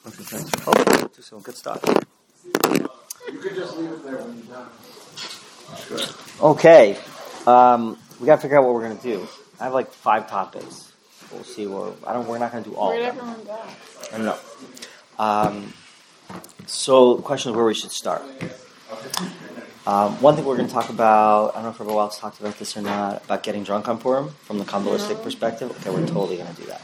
Okay, thanks. Oh, so good stuff. You could just leave it there when you're done. Sure. Okay, we got to figure out what we're going to do. I have like 5 topics. We'll see where we're not going to do all of them. Where'd everyone go? I don't know. So the question is where we should start. One thing we're going to talk about, I don't know if everyone else talked about this or not, about getting drunk on Purim from the Kabbalistic perspective. Okay, we're totally going to do that.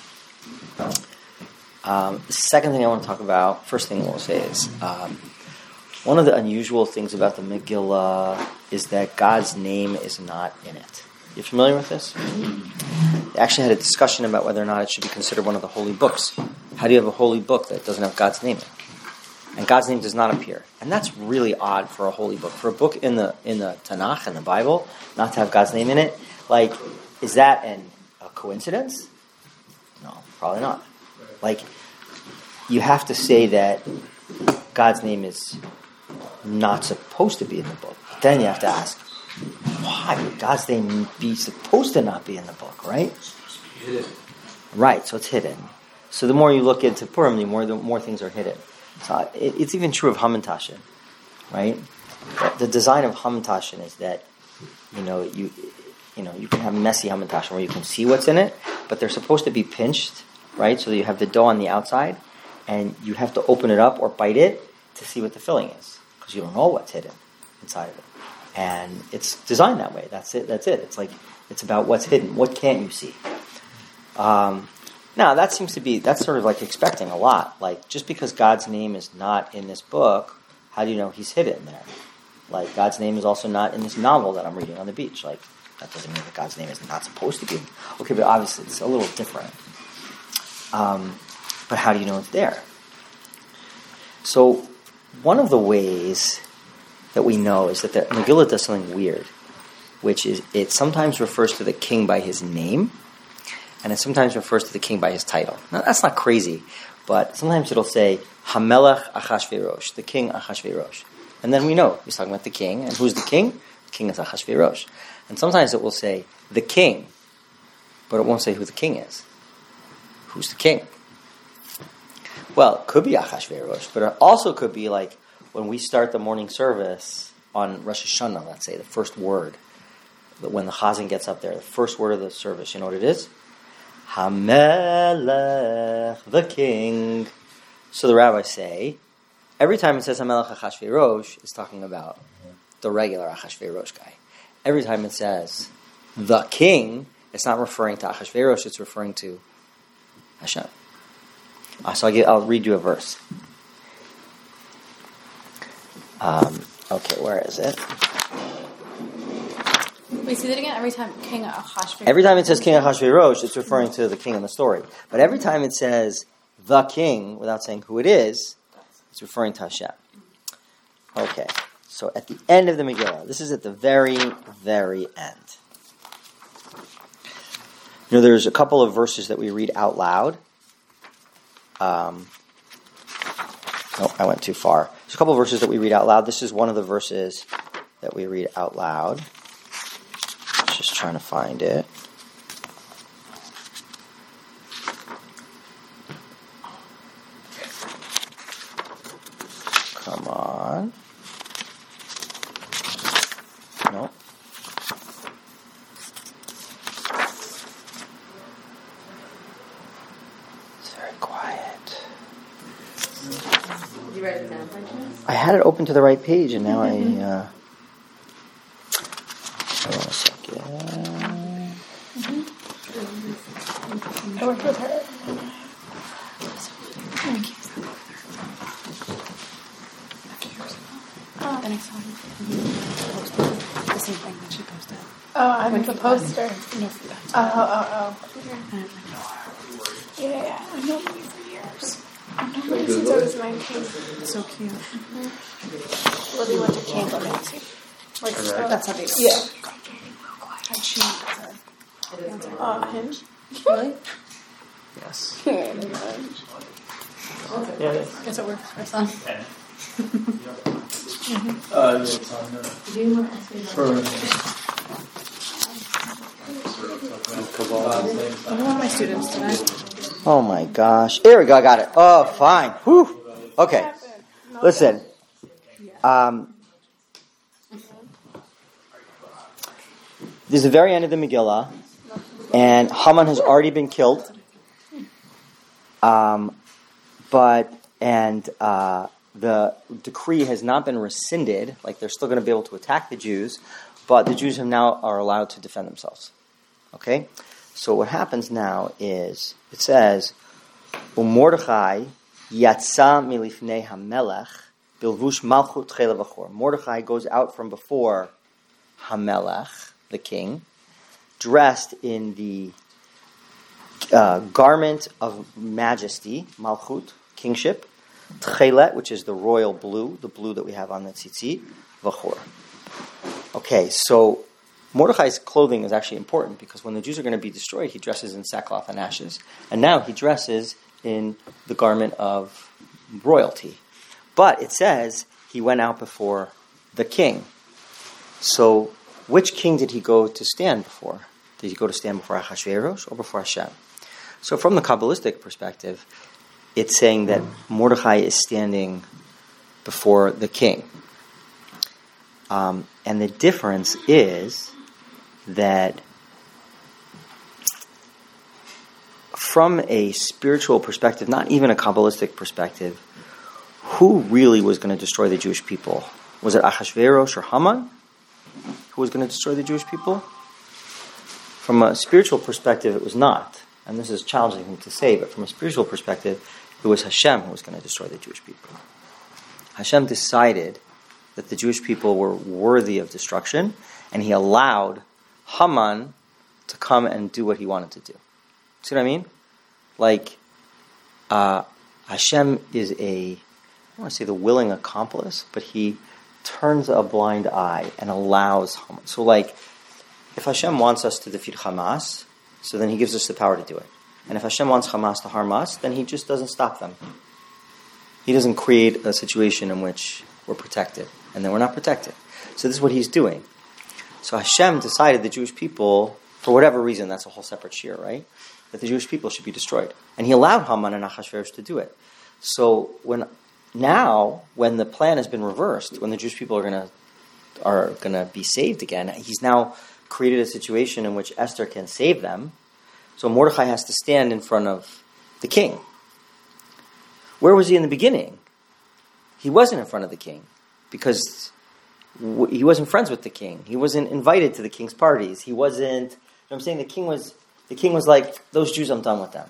The second thing I want to talk about, first thing we'll say is, one of the unusual things about the Megillah is that God's name is not in it. You familiar with this? They actually had a discussion about whether or not it should be considered one of the holy books. How do you have a holy book that doesn't have God's name in it? And God's name does not appear. And that's really odd for a holy book. For a book in the Tanakh, in the Bible, not to have God's name in it, like, is that a coincidence? No, probably not. Like, you have to say that God's name is not supposed to be in the book. But then you have to ask, why would God's name be supposed to not be in the book, right? Hidden. Right, so it's hidden. So the more you look into Purim, the more things are hidden. So it's even true of Hamantashen, right? The design of Hamantashen is that, you can have messy Hamantashen where you can see what's in it, but they're supposed to be pinched, right? So you have the dough on the outside, and you have to open it up or bite it to see what the filling is, because you don't know what's hidden inside of it. And it's designed that way. That's it. It's about what's hidden. What can't you see? Now, that's sort of like expecting a lot. Like, just because God's name is not in this book, how do you know he's hidden there? Like, God's name is also not in this novel that I'm reading on the beach. Like, that doesn't mean that God's name is not supposed to be. Okay, but obviously it's a little different. But how do you know it's there? So, one of the ways that we know is that the Megillah does something weird, which is it sometimes refers to the king by his name, and it sometimes refers to the king by his title. Now, that's not crazy, but sometimes it'll say, Hamelech Achashverosh, the king Achashverosh. And then we know he's talking about the king, and who's the king? The king is Achashverosh. And sometimes it will say, the king, but it won't say who the king is. Who's the king? Well, it could be Achashverosh, but it also could be like when we start the morning service on Rosh Hashanah, let's say, the first word, when the Chazan gets up there, the first word of the service, you know what it is? Hamelech, the king. So the rabbis say, every time it says Hamelech Achashverosh, it's talking about the regular Achashverosh guy. Every time it says the king, it's not referring to Achashverosh, it's referring to Hashem. So I'll read you a verse. Okay, where is it? Wait, say that again. Every time King Achashverosh. Every time it says King Achashverosh, it's referring to the king in the story. But every time it says the king, without saying who it is, it's referring to Hashem. Okay, so at the end of the Megillah, this is at the very, very end. There's a couple of verses that we read out loud. I went too far. There's a couple of verses that we read out loud. This is one of the verses that we read out loud. Just trying to find it. Come on. No. It's very quiet. Did you write it down by chance? I had it open to the right page, and now hold on a second. I worked with her. The next one. The same thing that she posted. Oh, I went the poster. No, Oh. yeah. Yeah. I've known you for years. I've known you since I was 19. So cute. Lily went to camp on Nancy. Like, That's how they go. yeah. How'd she? Him? Really? Yes. Yeah. Guess it works for our son. It's on the One of my students tonight. Oh my gosh. There we go, I got it. Oh, fine. Whew. Okay. Listen. This is the very end of the Megillah, and Haman has already been killed. The decree has not been rescinded. Like, they're still going to be able to attack the Jews, but the Jews are allowed to defend themselves. Okay? So what happens now is, it says, Mordechai yatsa milifnei hamelech bilvush malchut chela v'chor. Mordechai goes out from before Hamelech, the king, dressed in the garment of majesty, malchut, kingship, tchelet, which is the royal blue, the blue that we have on the tzitzit, v'chor. Okay, so Mordechai's clothing is actually important because when the Jews are going to be destroyed, he dresses in sackcloth and ashes. And now he dresses in the garment of royalty. But it says he went out before the king. So which king did he go to stand before? Did he go to stand before Ahasuerus or before Hashem? So from the Kabbalistic perspective, it's saying that Mordechai is standing before the king. And the difference is that from a spiritual perspective, not even a Kabbalistic perspective, who really was going to destroy the Jewish people? Was it Ahasuerus or Haman who was going to destroy the Jewish people? From a spiritual perspective, it was not. And this is challenging to say, but from a spiritual perspective, it was Hashem who was going to destroy the Jewish people. Hashem decided that the Jewish people were worthy of destruction, and he allowed Haman to come and do what he wanted to do. See what I mean? Like, Hashem is I don't want to say the willing accomplice, but he turns a blind eye and allows Haman. So like, if Hashem wants us to defeat Hamas, so then he gives us the power to do it. And if Hashem wants Hamas to harm us, then he just doesn't stop them. He doesn't create a situation in which we're protected, and then we're not protected. So this is what he's doing. So Hashem decided the Jewish people, for whatever reason, that's a whole separate shir, right? That the Jewish people should be destroyed. And he allowed Haman and Ahasuerus to do it. So when the plan has been reversed, when the Jewish people are gonna be saved again, he's now created a situation in which Esther can save them. So Mordechai has to stand in front of the king. Where was he in the beginning? He wasn't in front of the king because he wasn't friends with the king. He wasn't invited to the king's parties. He wasn't. You know what I'm saying? The king was like, those Jews, I'm done with them.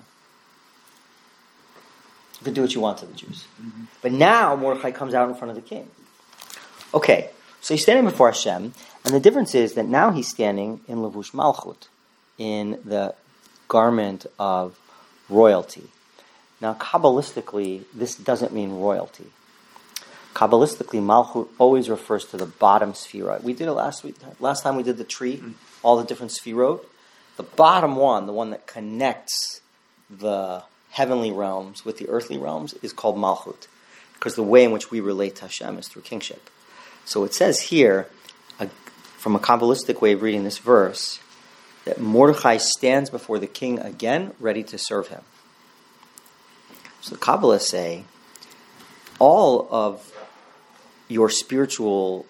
You can do what you want to the Jews. Mm-hmm. But now Mordechai comes out in front of the king. Okay, so he's standing before Hashem, and the difference is that now he's standing in Levush Malchut, in the garment of royalty. Now, Kabbalistically, this doesn't mean royalty. Kabbalistically, Malchut always refers to the bottom sphera. We did it last week. Last time we did the tree, all the different sphirot. The bottom one, the one that connects the heavenly realms with the earthly realms, is called Malchut, because the way in which we relate to Hashem is through kingship. So it says here, from a Kabbalistic way of reading this verse, that Mordechai stands before the king again, ready to serve him. So the Kabbalists say, all of your spiritual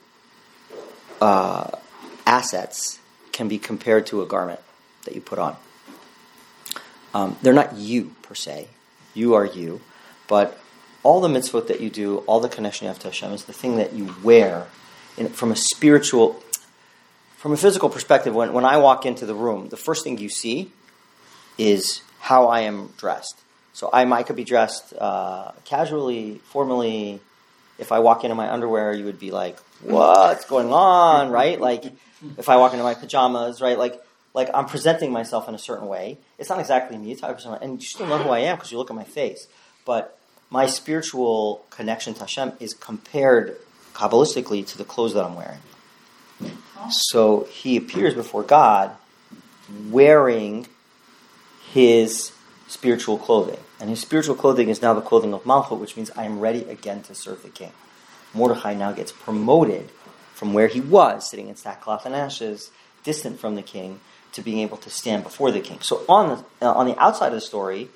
assets can be compared to a garment that you put on. They're not you, per se. You are you. But all the mitzvot that you do, all the connection you have to Hashem is the thing that you wear. From a physical perspective, when I walk into the room, the first thing you see is how I am dressed. So I could be dressed casually, formally. If I walk into my underwear, you would be like, what's going on, right? Like, if I walk into my pajamas, right? Like I'm presenting myself in a certain way. It's not exactly me, it's how I present myself. And you still know who I am because you look at my face. But my spiritual connection to Hashem is compared Kabbalistically to the clothes that I'm wearing. So he appears before God wearing his spiritual clothing. And his spiritual clothing is now the clothing of Malchut, which means I am ready again to serve the king. Mordechai now gets promoted from where he was, sitting in sackcloth and ashes, distant from the king, to being able to stand before the king. So on the outside of the story,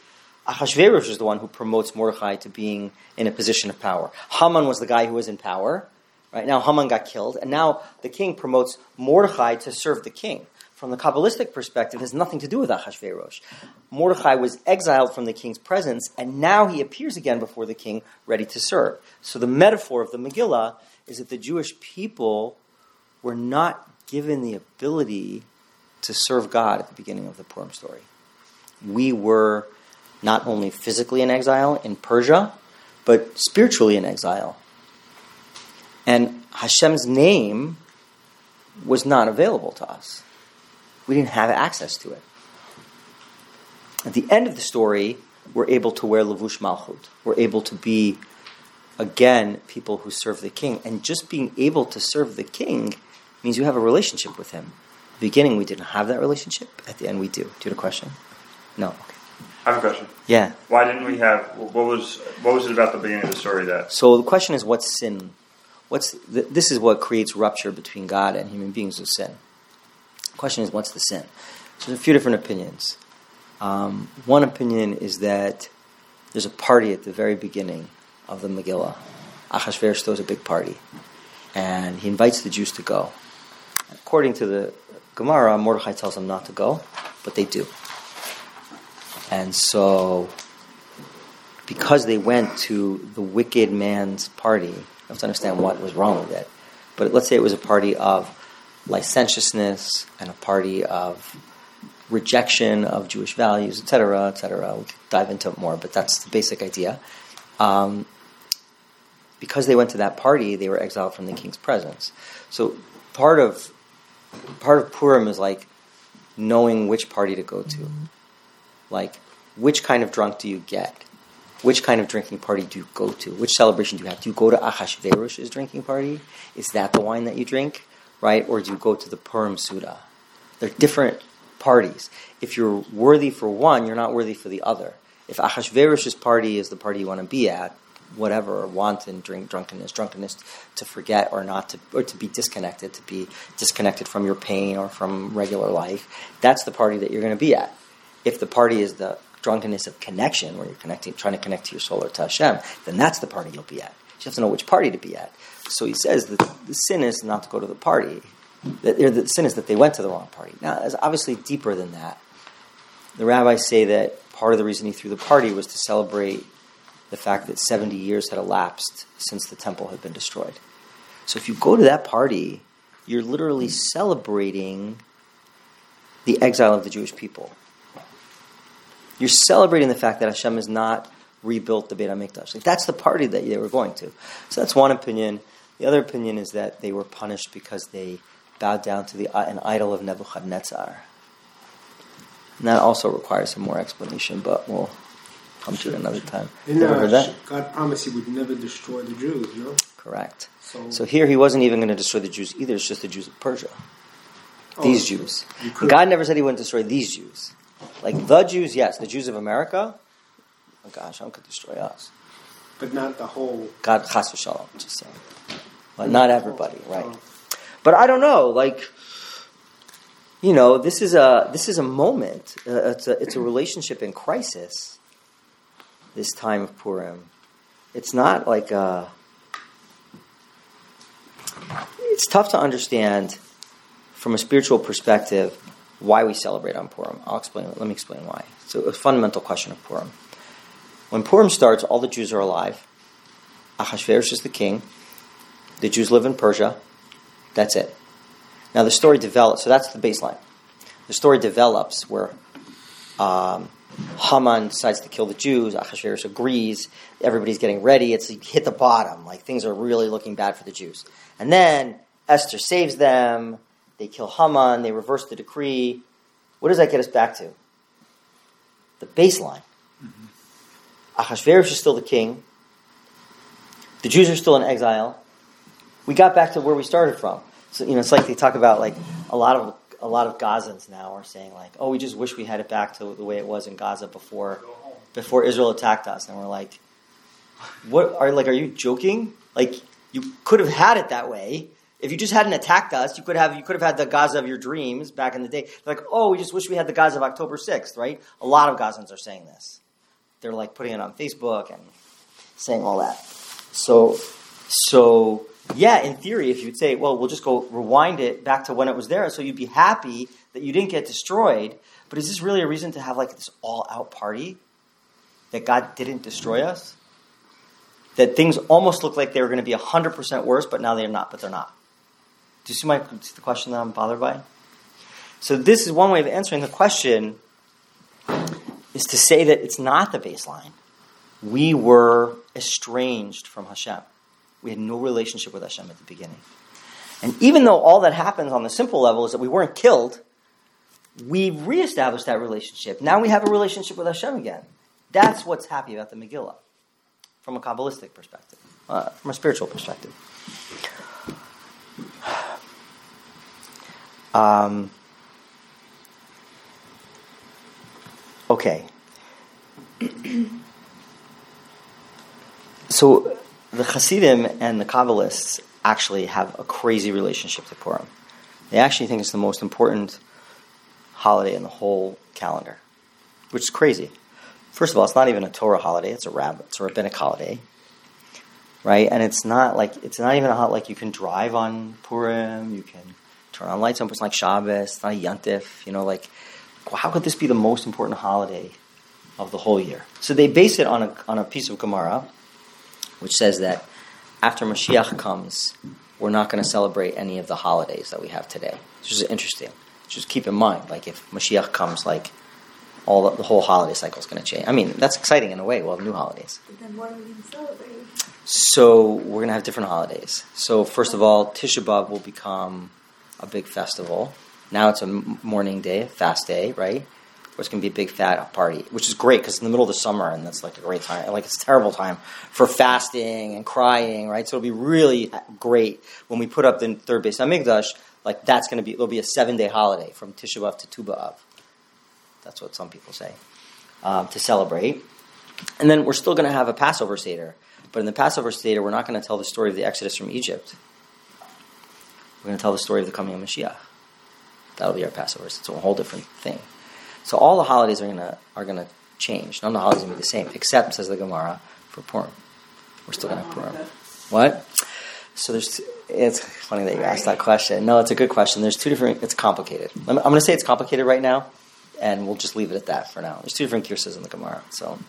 Ahasuerus is the one who promotes Mordechai to being in a position of power. Haman was the guy who was in power. Right now, Haman got killed, and now the king promotes Mordechai to serve the king. From the Kabbalistic perspective, it has nothing to do with Ahasuerus. Mordechai was exiled from the king's presence, and now he appears again before the king, ready to serve. So the metaphor of the Megillah is that the Jewish people were not given the ability to serve God at the beginning of the Purim story. We were not only physically in exile in Persia, but spiritually in exile. And Hashem's name was not available to us. We didn't have access to it. At the end of the story, we're able to wear Levush Malchut. We're able to be, again, people who serve the king. And just being able to serve the king means you have a relationship with him. At the beginning, we didn't have that relationship. At the end, we do. Do you have a question? No. Okay. I have a question. Yeah. Why didn't we have? What was it about the beginning of the story that? So the question is, what's sin? This is what creates rupture between God and human beings with sin. The question is, what's the sin? So there's a few different opinions. One opinion is that there's a party at the very beginning of the Megillah. Ahasuerus throws a big party, and he invites the Jews to go. According to the Gemara, Mordechai tells them not to go, but they do. And so, because they went to the wicked man's party, you have to understand what was wrong with it. But let's say it was a party of licentiousness and a party of rejection of Jewish values, etc., etc. We could dive into it more, but that's the basic idea. Because they went to that party, they were exiled from the king's presence. So part of Purim is like knowing which party to go to. Like, which kind of drunk do you get? Which kind of drinking party do you go to? Which celebration do you have? Do you go to Ahasuerus' drinking party? Is that the wine that you drink? Right? Or do you go to the Purim Suda? They're different parties. If you're worthy for one, you're not worthy for the other. If Ahasuerus' party is the party you want to be at, whatever, wanton, drunkenness to forget or not to, or to be disconnected from your pain or from regular life, that's the party that you're going to be at. If the party is the drunkenness of connection, where you're trying to connect to your soul or to Hashem, then that's the party you'll be at. You have to know which party to be at. So he says that the sin is not to go to the party. The sin is that they went to the wrong party. Now, it's obviously deeper than that. The rabbis say that part of the reason he threw the party was to celebrate the fact that 70 years had elapsed since the temple had been destroyed. So if you go to that party, you're literally celebrating the exile of the Jewish people. You're celebrating the fact that Hashem has not rebuilt the Beit HaMikdash. Like, that's the party that they were going to. So that's one opinion. The other opinion is that they were punished because they bowed down to an idol of Nebuchadnezzar. And that also requires some more explanation, but we'll come to it another time. And, you ever heard that? God promised he would never destroy the Jews, no? Correct. So here he wasn't even going to destroy the Jews either. It's just the Jews of Persia. These Jews. God never said he wouldn't destroy these Jews. Like the Jews, yes. The Jews of America, oh gosh, Hashem could destroy us. But not the whole... God, chas v'shalom, just saying. But not everybody, right? But I don't know, like, you know, this is a moment. It's a relationship in crisis, this time of Purim. It's not like it's tough to understand from a spiritual perspective why we celebrate on Purim. Let me explain why. So a fundamental question of Purim. When Purim starts, all the Jews are alive. Ahasuerus is the king. The Jews live in Persia. That's it. Now the story develops, so that's the baseline. The story develops where Haman decides to kill the Jews. Ahasuerus agrees. Everybody's getting ready. It's hit the bottom. Like, things are really looking bad for the Jews. And then Esther saves them. They kill Haman. They reverse the decree. What does that get us back to? The baseline. Mm-hmm. Ahasuerus is still the king. The Jews are still in exile. We got back to where we started from. So, you know, it's like they talk about, like, a lot of Gazans now are saying, like, oh, we just wish we had it back to the way it was in Gaza before Israel attacked us. And we're like, are you joking? Like, you could have had it that way. If you just hadn't attacked us, you could have had the Gaza of your dreams back in the day. Like, oh, we just wish we had the Gaza of October 6th, right? A lot of Gazans are saying this. they're like putting it on Facebook and saying all that. So yeah, in theory, if you'd say, well, we'll just go rewind it back to when it was there, so you'd be happy that you didn't get destroyed. But is this really a reason to have like this all-out party that God didn't destroy us? That things almost look like they were going to be 100% worse, but now they're not. But they're not. Do you see the question that I'm bothered by? So this is one way of answering the question, is to say that it's not the baseline. We were estranged from Hashem. We had no relationship with Hashem at the beginning. And even though all that happens on the simple level is that we weren't killed, we've reestablished that relationship. Now we have a relationship with Hashem again. That's what's happy about the Megillah, from a Kabbalistic perspective, from a spiritual perspective. Okay. So the Hasidim and the Kabbalists actually have a crazy relationship to Purim. They actually think it's the most important holiday in the whole calendar, which is crazy. First of all, it's not even a Torah holiday; it's a rabbinic holiday, right? And it's not even a holiday like you can drive on Purim, you can turn on lights on. It's like Shabbos, it's not a Yontif. How could this be the most important holiday of the whole year? So they base it on a piece of Gemara, which says that after Mashiach comes, we're not going to celebrate any of the holidays that we have today. Which is interesting. Just keep in mind, like if Mashiach comes, like the whole holiday cycle is going to change. I mean, that's exciting in a way. We'll have new holidays. But then what are we going to celebrate? So we're going to have different holidays. So first of all, Tisha B'Av will become a big festival. Now it's a morning day, a fast day, right? Or it's going to be a big fat party, which is great because it's in the middle of the summer and that's like a great time. Like it's a terrible time for fasting and crying, right? So it'll be really great when we put up the third Beis Hamikdash. Like there'll be a 7-day holiday from Tisha B'Av to Tu B'Av. That's what some people say, to celebrate. And then we're still going to have a Passover Seder. But in the Passover Seder, we're not going to tell the story of the Exodus from Egypt. We're going to tell the story of the coming of Mashiach. That'll be our Passover. It's a whole different thing. So all the holidays are going to change. None of the holidays are going to be the same, except, says the Gemara, for Purim. We're still going to have Purim. What? So it's funny that you asked that question. No, it's a good question. There's two different, it's complicated. I'm going to say it's complicated right now, and we'll just leave it at that for now. There's two different girsas in the Gemara.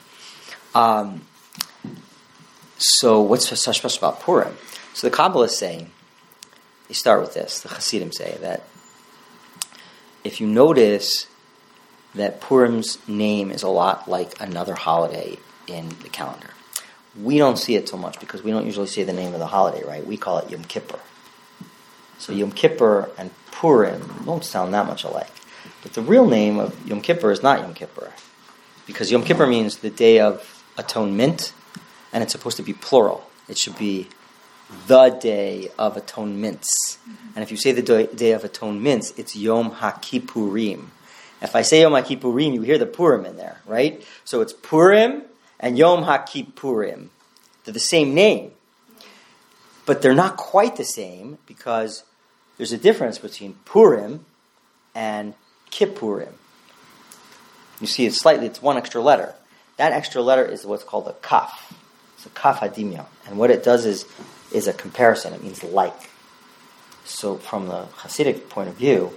So what's so special about Purim? So the Kabbalists say, they start with this. The Hasidim say that if you notice that Purim's name is a lot like another holiday in the calendar, we don't see it so much because we don't usually say the name of the holiday, right? We call it Yom Kippur. So Yom Kippur and Purim don't sound that much alike. But the real name of Yom Kippur is not Yom Kippur, because Yom Kippur means the Day of Atonement, and it's supposed to be plural. It should be the Day of Atonements. And if you say the Day of Atonements, it's Yom HaKippurim. If I say Yom HaKippurim, you hear the Purim in there, right? So it's Purim and Yom HaKippurim. They're the same name. But they're not quite the same because there's a difference between Purim and Kippurim. You see, it's one extra letter. That extra letter is what's called a kaf. It's a kaf hadimya. And what it does is a comparison. It means like. So from the Hasidic point of view,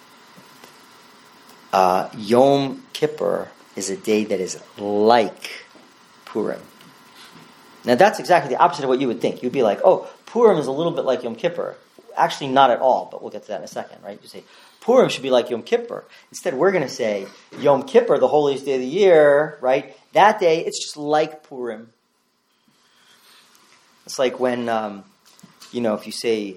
Yom Kippur is a day that is like Purim. Now that's exactly the opposite of what you would think. You'd be like, oh, Purim is a little bit like Yom Kippur. Actually, not at all, but we'll get to that in a second, right? You say, Purim should be like Yom Kippur. Instead, we're going to say, Yom Kippur, the holiest day of the year, right? That day, it's just like Purim. It's like when, if you say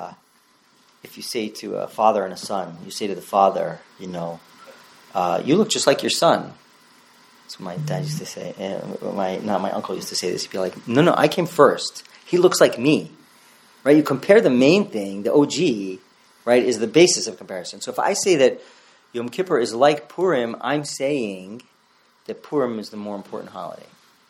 to a father and a son, you say to the father, you look just like your son. That's what my dad used to say. My uncle used to say this. He'd be like, no, I came first. He looks like me. Right? You compare the main thing, the OG, right, is the basis of comparison. So if I say that Yom Kippur is like Purim, I'm saying that Purim is the more important holiday.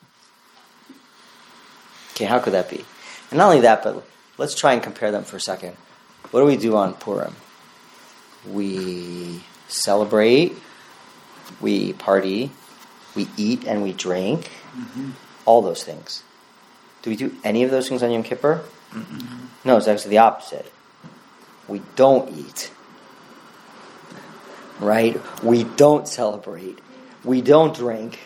Okay, how could that be? And not only that, but let's try and compare them for a second. What do we do on Purim? We celebrate, we party, We eat and we drink. All those things. Do we do any of those things on Yom Kippur? No, it's actually the opposite. We don't eat. Right? We don't celebrate. We don't drink.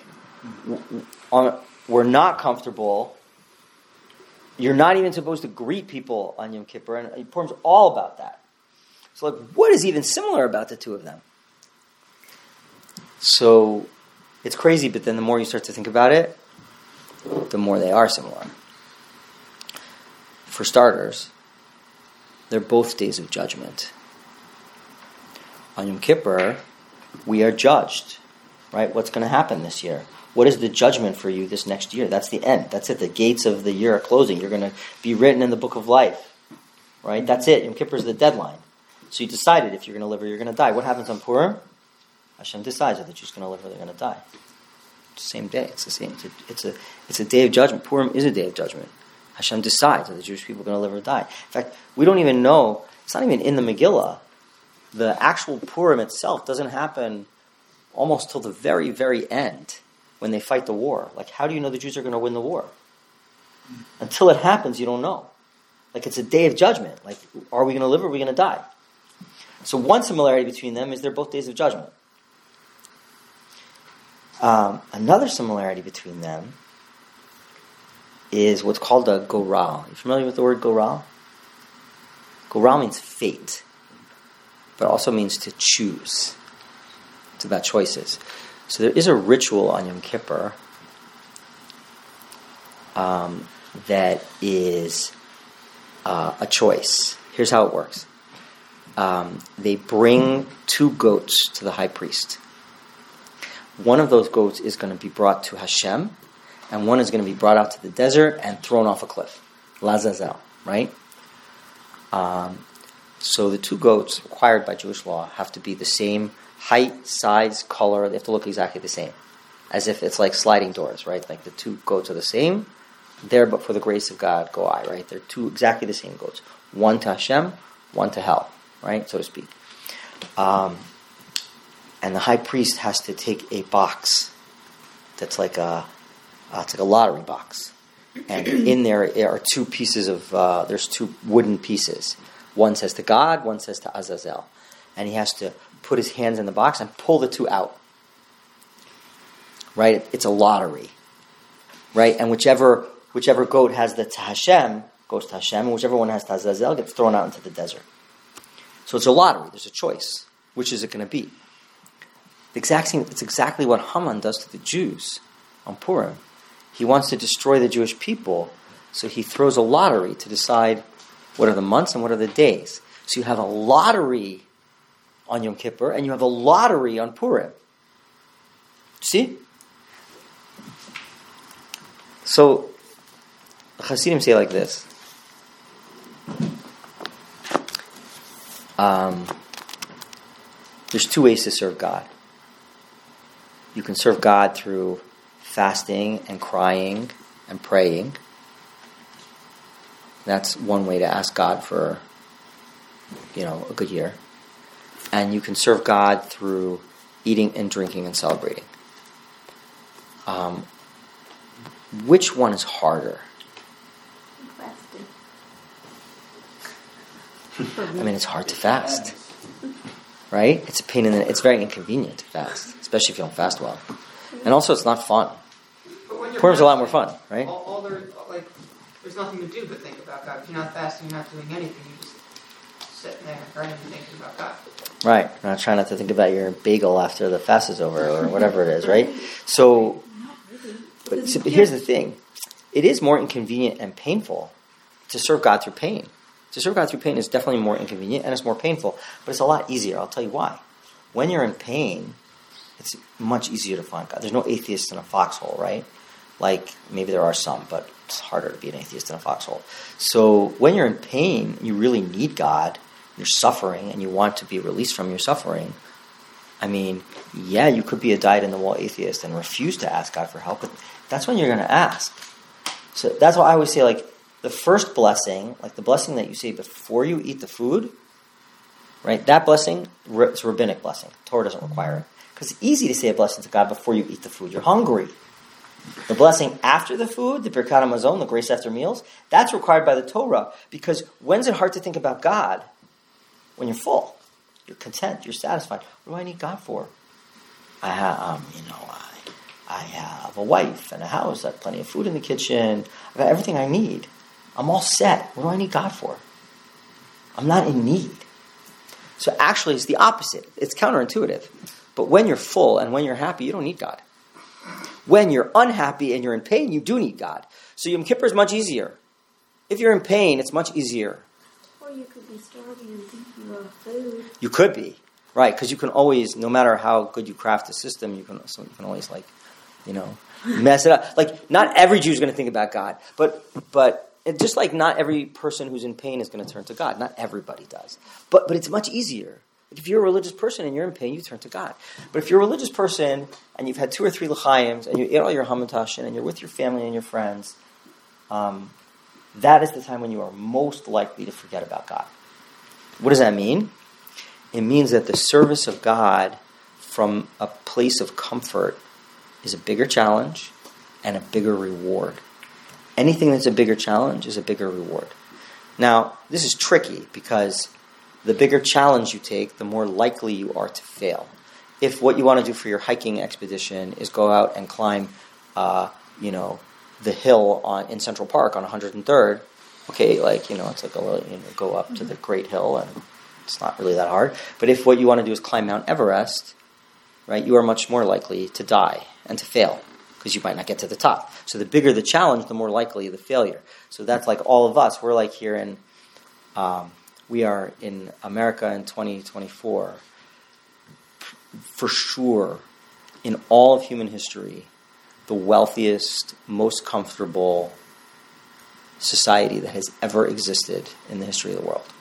We're not comfortable. You're not even supposed to greet people on Yom Kippur, and Purim's all about that. So, what is even similar about the two of them? So, it's crazy, but then the more you start to think about it, the more they are similar. For starters, they're both days of judgment. On Yom Kippur, we are judged, right? What's going to happen this year? What is the judgment for you this next year? That's the end. That's it. The gates of the year are closing. You're going to be written in the book of life, right? That's it. Yom Kippur is the deadline. So you decided if you're going to live or you're going to die. What happens on Purim? Hashem decides that the Jew's going to live or they're going to die. It's the same day. It's the same. It's a day of judgment. Purim is a day of judgment. Hashem decides that the Jewish people are going to live or die. In fact, we don't even know. It's not even in the Megillah. The actual Purim itself doesn't happen almost till the very, very end when they fight the war. Like, how do you know the Jews are going to win the war? Until it happens, you don't know. Like, it's a day of judgment. Like, are we going to live or are we going to die? So one similarity between them is they're both days of judgment. Another similarity between them is what's called a goral. You familiar with the word goral? Goral means fate, but also means to choose. It's about choices. So there is a ritual on Yom Kippur that is a choice. Here's how it works. They bring 2 goats to the high priest. One of those goats is going to be brought to Hashem, and one is going to be brought out to the desert and thrown off a cliff. Lazazel, right? So the 2 goats required by Jewish law have to be the same height, size, color. They have to look exactly the same. As if it's like sliding doors, right? Like the 2 goats are the same. There, but for the grace of God, go I, right? They're 2 exactly the same goats. One to Hashem, one to hell, right? So to speak. And the high priest has to take a box that's like it's like a lottery box. And in there are 2 pieces of, there's 2 wooden pieces. One says to God, one says to Azazel. And he has to put his hands in the box and pull the 2 out. Right? It's a lottery. Right? And whichever goat has the to Hashem goes to Hashem, and whichever one has to Azazel gets thrown out into the desert. So it's a lottery. There's a choice. Which is it going to be? It's exactly what Haman does to the Jews on Purim. He wants to destroy the Jewish people, so he throws a lottery to decide what are the months and what are the days. So you have a lottery on Yom Kippur, and you have a lottery on Purim. See? So, the Hasidim say it like this. There's 2 ways to serve God. You can serve God through fasting and crying and praying. That's one way to ask God for, a good year. And you can serve God through eating and drinking and celebrating. Which one is harder? I mean, it's hard to fast, right? It's a pain it's very inconvenient to fast, especially if you don't fast well. And also, it's not fun. Purim's a lot more fun, right? There's nothing to do but think about God. If you're not fasting, you're not doing anything. You're just sitting there praying and thinking about God. Right. You're not trying not to think about your bagel after the fast is over or whatever it is, right? So, but here's the thing. It is more inconvenient and painful to serve God through pain. To serve God through pain is definitely more inconvenient and it's more painful, but it's a lot easier. I'll tell you why. When you're in pain, it's much easier to find God. There's no atheists in a foxhole, right? Like, maybe there are some, but it's harder to be an atheist in a foxhole. So when you're in pain, you really need God, you're suffering, and you want to be released from your suffering. I mean, yeah, you could be a dyed-in-the-wall atheist and refuse to ask God for help, but that's when you're going to ask. So that's why I always say, like, the first blessing, like the blessing that you say before you eat the food, right, that blessing, it's a rabbinic blessing. Torah doesn't require it. Because it's easy to say a blessing to God before you eat the food. You're hungry. The blessing after the food, the Birkat HaMazon, the grace after meals, that's required by the Torah. Because when's it hard to think about God? When you're full. You're content. You're satisfied. What do I need God for? I have a wife and a house. I have plenty of food in the kitchen. I've got everything I need. I'm all set. What do I need God for? I'm not in need. So actually, it's the opposite. It's counterintuitive. But when you're full and when you're happy, you don't need God. When you're unhappy and you're in pain, you do need God. So Yom Kippur is much easier. If you're in pain, it's much easier. Or you could be starving and thinking about food. You could be, right? Because you can always, no matter how good you craft a system, you can always mess it up. Like, not every Jew is going to think about God, but just like not every person who's in pain is going to turn to God. Not everybody does, but it's much easier. If you're a religious person and you're in pain, you turn to God. But if you're a religious person and you've had 2 or 3 l'chaims and you ate all your hamantashen and you're with your family and your friends, that is the time when you are most likely to forget about God. What does that mean? It means that the service of God from a place of comfort is a bigger challenge and a bigger reward. Anything that's a bigger challenge is a bigger reward. Now, this is tricky because the bigger challenge you take, the more likely you are to fail. If what you want to do for your hiking expedition is go out and climb, the hill in Central Park on 103rd, okay, it's like a little, go up to the Great Hill, and it's not really that hard. But if what you want to do is climb Mount Everest, right, you are much more likely to die and to fail because you might not get to the top. So the bigger the challenge, the more likely the failure. So that's like all of us. We're like here in. We are in America in 2024, for sure, in all of human history, the wealthiest, most comfortable society that has ever existed in the history of the world.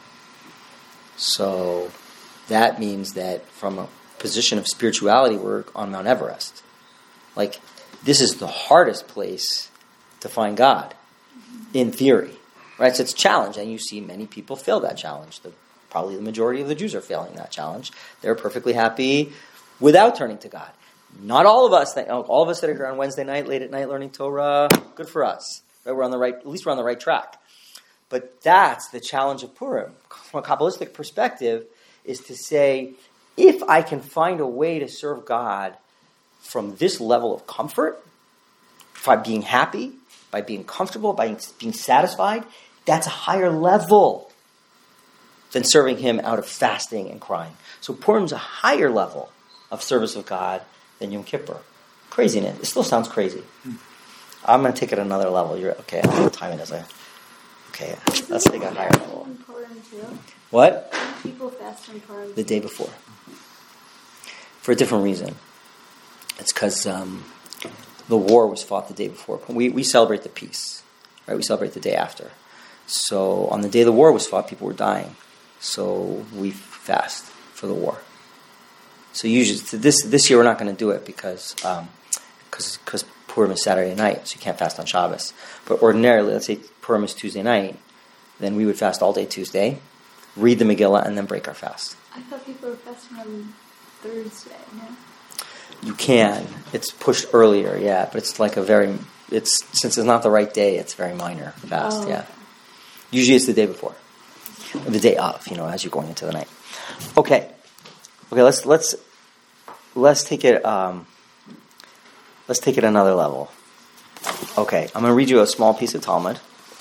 So that means that from a position of spirituality, we're on Mount Everest. Like, this is the hardest place to find God, in theory. Right, so it's a challenge, and you see many people fail that challenge. Probably the majority of the Jews are failing that challenge. They're perfectly happy without turning to God. Not all of us. All of us that are here on Wednesday night, late at night, learning Torah. Good for us. Right, we're on the right. At least we're on the right track. But that's the challenge of Purim, from a Kabbalistic perspective, is to say, if I can find a way to serve God from this level of comfort, by being happy, by being comfortable, by being satisfied, that's a higher level than serving Him out of fasting and crying. So Purim's a higher level of service of God than Yom Kippur. Craziness. It still sounds crazy. I'm going to take it another level. You're okay. I'm going to time it as okay. Let's take a higher level. What? People fast on Purim. The day before. For a different reason. It's because the war was fought the day before. We celebrate the peace, right? We celebrate the day after. So on the day the war was fought, people were dying. So we fast for the war. So usually, this year we're not going to do it because Purim is Saturday night, so you can't fast on Shabbos. But ordinarily, let's say Purim is Tuesday night, then we would fast all day Tuesday, read the Megillah, and then break our fast. I thought people were fasting on Thursday, no? You can. It's pushed earlier, yeah, but it's like since it's not the right day, it's very minor fast, yeah. Usually it's the day before. Or the day of, as you're going into the night. Okay, let's take it let's take it another level. Okay, I'm going to read you a small piece of Talmud.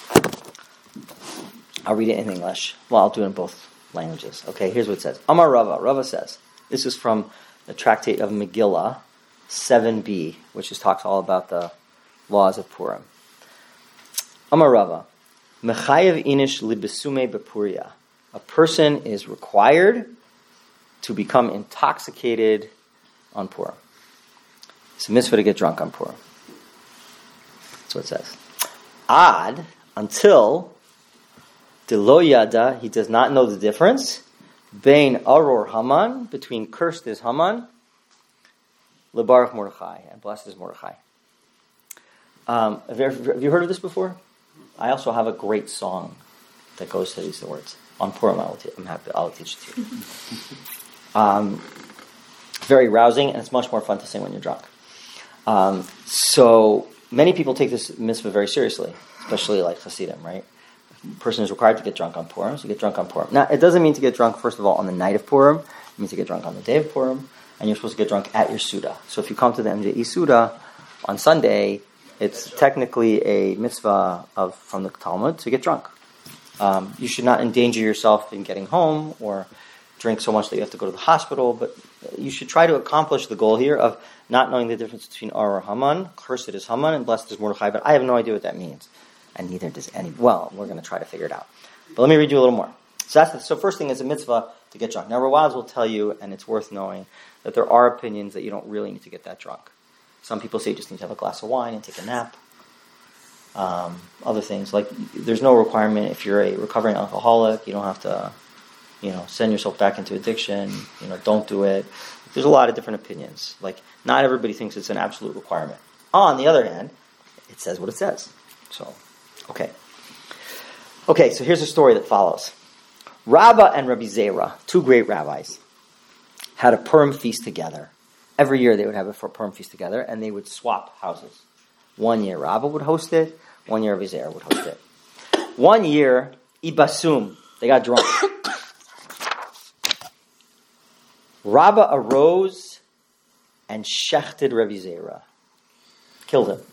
I'll read it in English. Well, I'll do it in both languages. Okay, here's what it says. Amar Rava. Rava says, this is from the tractate of Megillah, 7b, which talks all about the laws of Purim. Amar Rava, Mechayev inish libesume bepuria. A person is required to become intoxicated on Purim. It's a mitzvah to get drunk on Purim. That's what it says. Ad, until Delo Yada, he does not know the difference. Bein Aror Haman, between cursed is Haman, Lebaruch Mordechai, and blessed is Mordechai. Have you heard of this before? I also have a great song that goes to these words. On Purim, I'll teach it to you. very rousing, and it's much more fun to sing when you're drunk. So many people take this mitzvah very seriously, especially like Hasidim, right? A person is required to get drunk on Purim, so get drunk on Purim. Now, it doesn't mean to get drunk, first of all, on the night of Purim. It means to get drunk on the day of Purim, and you're supposed to get drunk at your Suda. So if you come to the MJE Suda on Sunday, it's technically a mitzvah from the Talmud to get drunk. You should not endanger yourself in getting home or drink so much that you have to go to the hospital, but you should try to accomplish the goal here of not knowing the difference between Ar or Haman. Cursed is Haman and blessed is Mordechai, but I have no idea what that means. And neither does any. Well, we're going to try to figure it out. But let me read you a little more. So first thing is a mitzvah to get drunk. Now, Rawaz will tell you, and it's worth knowing, that there are opinions that you don't really need to get that drunk. Some people say you just need to have a glass of wine and take a nap. Other things, like there's no requirement if you're a recovering alcoholic, you don't have to, send yourself back into addiction, don't do it. There's a lot of different opinions. Like, not everybody thinks it's an absolute requirement. On the other hand, it says what it says. So, okay, so here's a story that follows. Rabbah and Rabbi Zera, two great rabbis, had a Purim feast together. Every year they would have a Purim feast together, and they would swap houses. 1 year Rabbah would host it, 1 year Rabbi Zera would host it. 1 year, Ibasum, they got drunk. Rabbah arose and shechted Rabbi Zera. Killed him.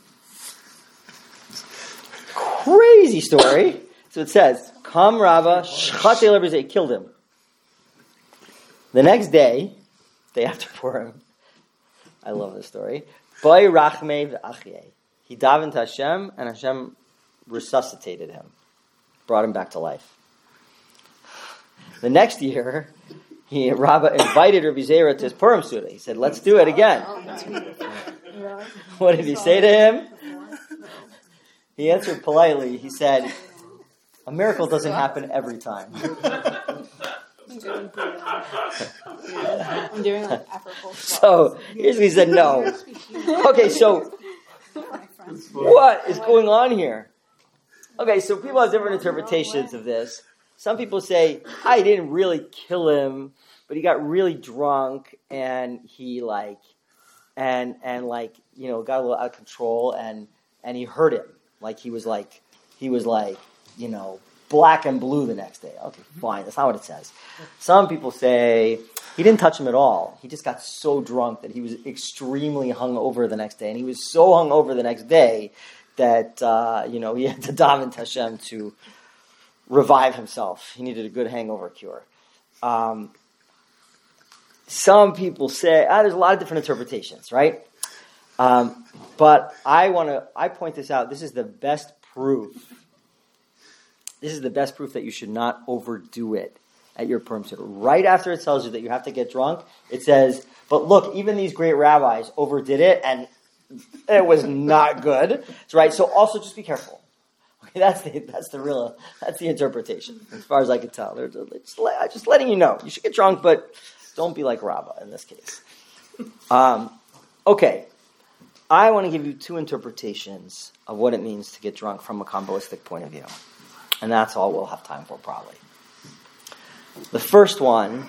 Crazy story. So it says, Come Rabbah, shechted Rabbi Zera, killed him. The next day after Purim, I love this story, Boy Rachmei v'Achyei. He davened to Hashem, and Hashem resuscitated him, brought him back to life. The next year, Rabbah invited Rabbi Zera to his Purim Suda. He said, let's do it again. What did he say to him? He answered politely. He said, a miracle doesn't happen every time. I'm doing like African. So, here's what he said, no. Okay, so what is going on here? Okay, so people have different interpretations of this. Some people say, I didn't really kill him, but he got really drunk and he got a little out of control and he hurt him. He was black and blue the next day. Okay, fine. That's not what it says. Some people say he didn't touch him at all. He just got so drunk that he was extremely hungover the next day. And he was so hungover the next day that, he had to daven to Hashem to revive himself. He needed a good hangover cure. Some people say, there's a lot of different interpretations, right? But I point this out. This is the best proof. This is the best proof that you should not overdo it at your Purim Seder. Right after it tells you that you have to get drunk, it says, but look, even these great rabbis overdid it, and it was not good. Right? So also just be careful. Okay, that's the interpretation, as far as I can tell. They're just letting you know. You should get drunk, but don't be like Rabbah in this case. Okay. I want to give you two interpretations of what it means to get drunk from a Kabbalistic point of view. And that's all we'll have time for, probably. The first one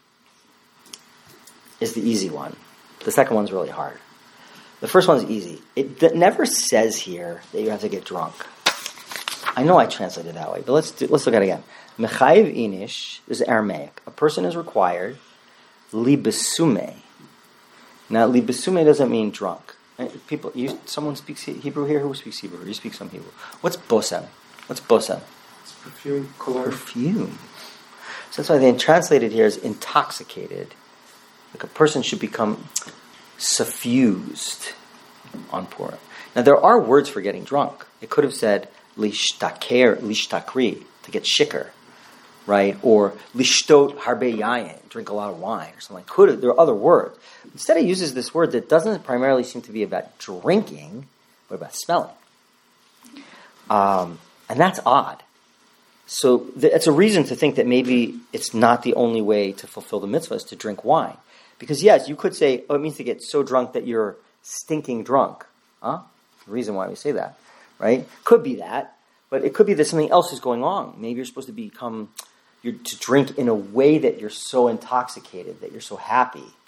is the easy one. The second one's really hard. The first one's easy. It never says here that you have to get drunk. I know I translated it that way, but let's look at it again. Mechayiv inish is Aramaic. A person is required libesume. Now, libesume doesn't mean drunk. Someone speaks Hebrew here? Who speaks Hebrew? You speak some Hebrew. What's bosem? What's bosem? Perfume, cologne. Perfume. So that's why they translated here as intoxicated. Like a person should become suffused on Purim. Now there are words for getting drunk. It could have said lishtakri, to get shikker, right? Or lishtot harbe yayin, drink a lot of wine, or something. There are other words. Instead, it uses this word that doesn't primarily seem to be about drinking, but about smelling. And that's odd. So it's a reason to think that maybe it's not the only way to fulfill the mitzvah is to drink wine. Because yes, you could say, it means to get so drunk that you're stinking drunk. The reason why we say that, right? Could be that, but it could be that something else is going on. Maybe you're supposed to to drink in a way that you're so intoxicated, that you're so happy,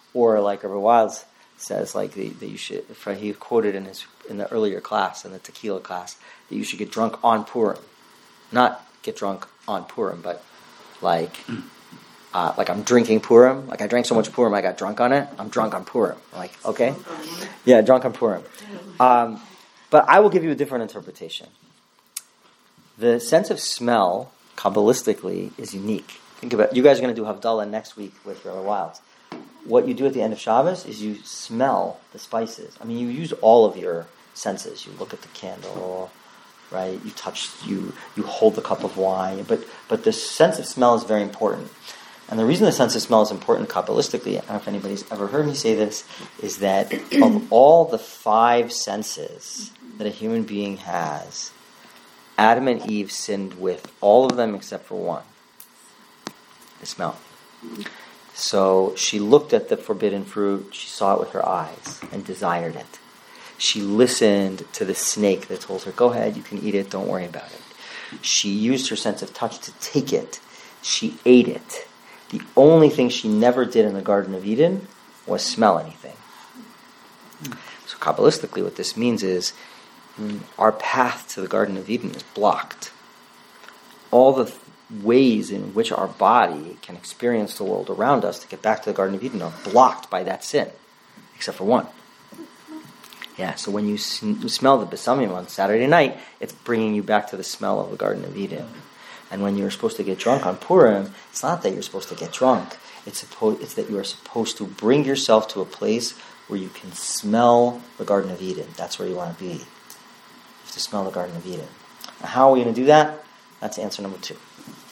Or like Rabbi Wiles says, like that you should. He quoted in the earlier class, in the tequila class, that you should get drunk on Purim, not get drunk on Purim, but like I'm drinking Purim. Like I drank so much Purim, I got drunk on it. I'm drunk on Purim. Like okay, yeah, drunk on Purim. But I will give you a different interpretation. The sense of smell, Kabbalistically, is unique. Think about it. You guys are going to do Havdalah next week with Rabbi Wiles. What you do at the end of Shabbos is you smell the spices. I mean, you use all of your senses. You look at the candle, right? You touch, you hold the cup of wine. But the sense of smell is very important. And the reason the sense of smell is important Kabbalistically, I don't know if anybody's ever heard me say this, is that of all the 5 senses that a human being has, Adam and Eve sinned with all of them except for one. The smell. So she looked at the forbidden fruit, she saw it with her eyes and desired it. She listened to the snake that told her, go ahead, you can eat it, don't worry about it. She used her sense of touch to take it. She ate it. The only thing she never did in the Garden of Eden was smell anything. So Kabbalistically what this means is our path to the Garden of Eden is blocked. All the ways in which our body can experience the world around us to get back to the Garden of Eden are blocked by that sin, except for one. Yeah, so when you smell the besamim on Saturday night, it's bringing you back to the smell of the Garden of Eden. And when you're supposed to get drunk on Purim, it's not that you're supposed to get drunk. It's that you are supposed to bring yourself to a place where you can smell the Garden of Eden. That's where you want to be. You have to smell the Garden of Eden. Now, how are we going to do that? That's answer number 2.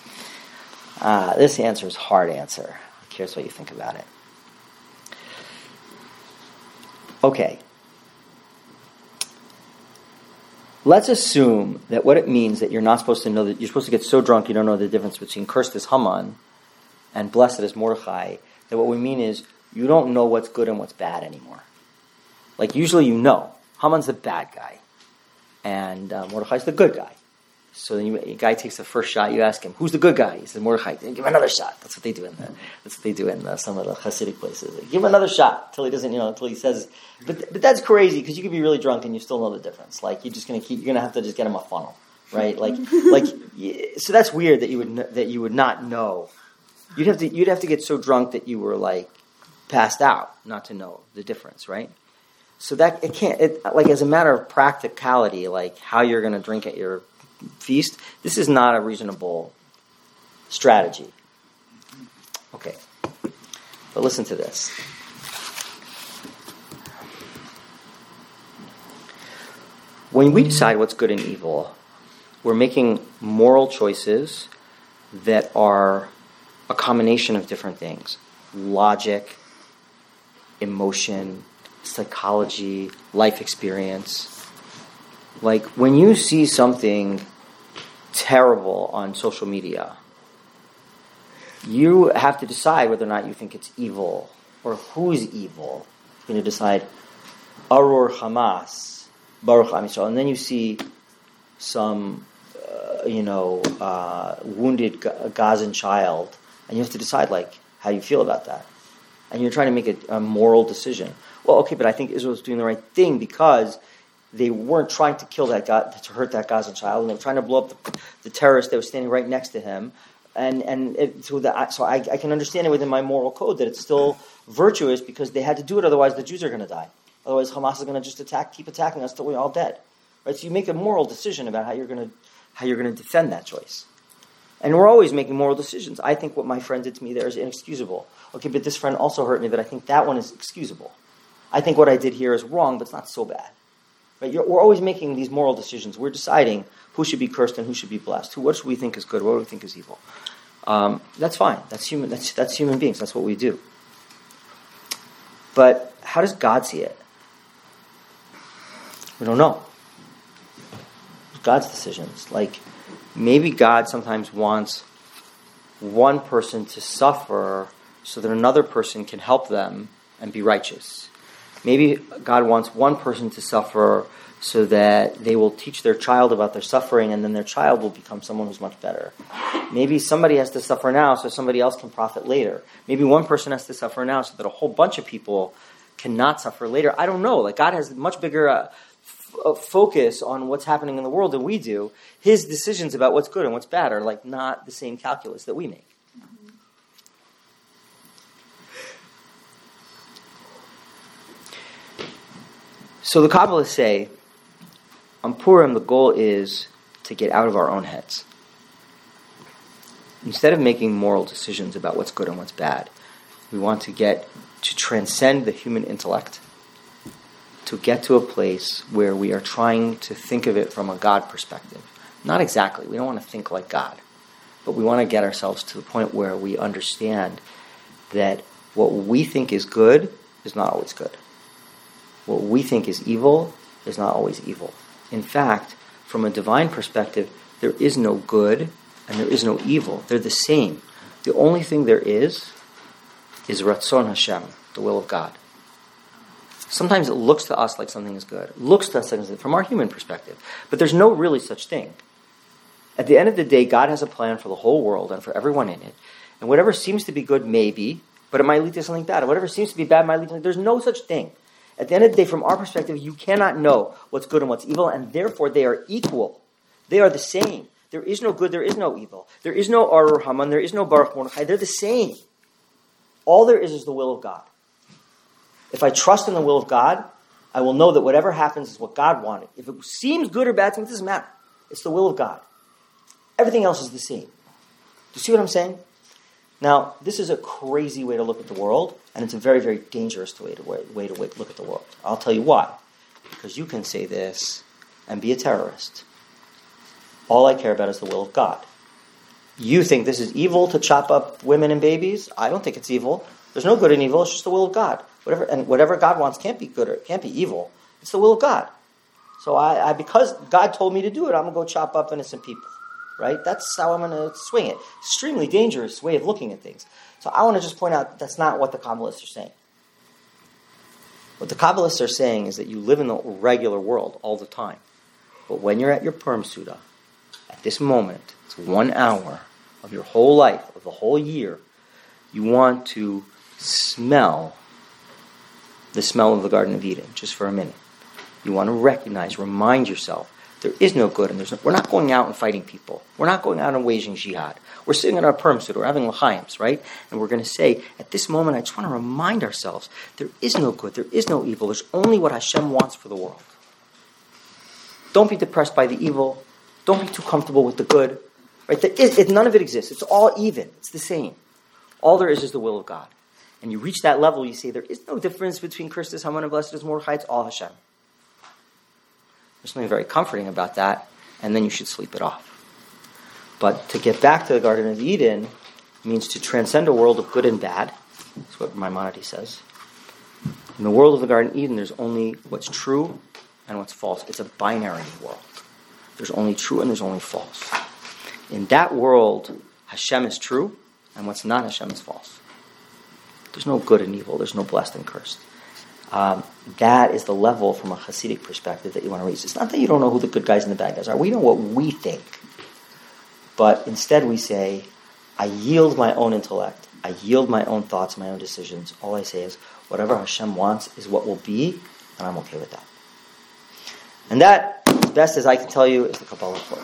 This answer is a hard answer. Here's what you think about it. Okay. Let's assume that what it means that you're not supposed to know, that you're supposed to get so drunk you don't know the difference between cursed is Haman and blessed is Mordechai, that what we mean is you don't know what's good and what's bad anymore. Like usually you know. Haman's the bad guy and Mordechai's the good guy. So then a guy takes the first shot. You ask him, "Who's the good guy?" He says, "Mordechai." Then give him another shot. That's what they do in some of the Hasidic places. They give him another shot till he doesn't, until he says. But that's crazy because you could be really drunk and you still know the difference. Like you're gonna have to just get him a funnel, right? So that's weird that you would not know. You'd have to get so drunk that you were like passed out not to know the difference, right? So that as a matter of practicality, like how you're gonna drink at your feast, this is not a reasonable strategy. Okay. But listen to this. When we decide what's good and evil, we're making moral choices that are a combination of different things. Logic, emotion, psychology, life experience. Like, when you see something terrible on social media, you have to decide whether or not you think it's evil or who's evil. You're going to decide, Arur Hamas, Baruch Am Yisrael. And then you see some, wounded Gazan child, and you have to decide, how you feel about that. And you're trying to make a moral decision. Well, okay, but I think Israel's doing the right thing because they weren't trying to kill that guy, to hurt that Gazan child, and they were trying to blow up the terrorist that was standing right next to him. So I can understand it within my moral code that it's still virtuous because they had to do it, otherwise the Jews are going to die. Otherwise Hamas is going to just keep attacking us till we're all dead. Right? So you make a moral decision about how you're going to defend that choice. And we're always making moral decisions. I think what my friend did to me there is inexcusable. Okay, but this friend also hurt me, but I think that one is excusable. I think what I did here is wrong, but it's not so bad. Right? We're always making these moral decisions. We're deciding who should be cursed and who should be blessed. What should we think is good? What do we think is evil? That's fine. That's human. That's human beings. That's what we do. But how does God see it? We don't know. It's God's decisions. Maybe God sometimes wants one person to suffer so that another person can help them and be righteous. Maybe God wants one person to suffer so that they will teach their child about their suffering, and then their child will become someone who's much better. Maybe somebody has to suffer now so somebody else can profit later. Maybe one person has to suffer now so that a whole bunch of people cannot suffer later. I don't know. Like, God has much bigger focus on what's happening in the world than we do. His decisions about what's good and what's bad are like not the same calculus that we make. So the Kabbalists say, on Purim, the goal is to get out of our own heads. Instead of making moral decisions about what's good and what's bad, we want to get to transcend the human intellect, to get to a place where we are trying to think of it from a God perspective. Not exactly. We don't want to think like God. But we want to get ourselves to the point where we understand that what we think is good is not always good. What we think is evil is not always evil. In fact, from a divine perspective, there is no good and there is no evil. They're the same. The only thing there is Ratzon Hashem, the will of God. Sometimes it looks to us like something is good. It looks to us like something from our human perspective. But there's no really such thing. At the end of the day, God has a plan for the whole world and for everyone in it. And whatever seems to be good may be, but it might lead to something bad. And whatever seems to be bad might lead to something. There's no such thing. At the end of the day, from our perspective, you cannot know what's good and what's evil, and therefore they are equal. They are the same. There is no good, there is no evil. There is no Arur Haman, there is no Baruch Mordechai. They're the same. All there is the will of God. If I trust in the will of God, I will know that whatever happens is what God wanted. If it seems good or bad to me, it doesn't matter. It's the will of God. Everything else is the same. Do you see what I'm saying? Now, this is a crazy way to look at the world, and it's a very, very dangerous way to look at the world. I'll tell you why. Because you can say this and be a terrorist. All I care about is the will of God. You think this is evil to chop up women and babies? I don't think it's evil. There's no good and evil. It's just the will of God. Whatever God wants can't be good or it can't be evil. It's the will of God. So I because God told me to do it, I'm going to go chop up innocent people. Right? That's how I'm going to swing it. Extremely dangerous way of looking at things. So I want to just point out that's not what the Kabbalists are saying. What the Kabbalists are saying is that you live in the regular world all the time. But when you're at your Purim Suda, at this moment, it's 1 hour of your whole life, of the whole year, you want to smell the smell of the Garden of Eden, just for a minute. You want to recognize, remind yourself, there is no good, and we're not going out and fighting people. We're not going out and waging jihad. We're sitting in our Purim Suda, we're having l'chaims, right? And we're going to say, at this moment, I just want to remind ourselves, there is no good, there is no evil, there's only what Hashem wants for the world. Don't be depressed by the evil. Don't be too comfortable with the good. Right? None of it exists. It's all even. It's the same. All there is the will of God. And you reach that level, you say, there is no difference between cursed is Haman and blessed is Mordechai. It's all Hashem. There's something very comforting about that, and then you should sleep it off. But to get back to the Garden of Eden means to transcend a world of good and bad. That's what Maimonides says. In the world of the Garden of Eden, there's only what's true and what's false. It's a binary world. There's only true and there's only false. In that world, Hashem is true, and what's not Hashem is false. There's no good and evil. There's no blessed and cursed. That is the level from a Hasidic perspective that you want to reach. It's not that you don't know who the good guys and the bad guys are. We know what we think. But instead we say, I yield my own intellect. I yield my own thoughts, my own decisions. All I say is, whatever Hashem wants is what will be, and I'm okay with that. And that, as best as I can tell you, is the Kabbalah Torah.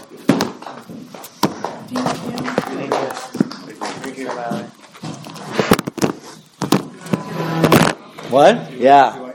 Thank you. What? Yeah.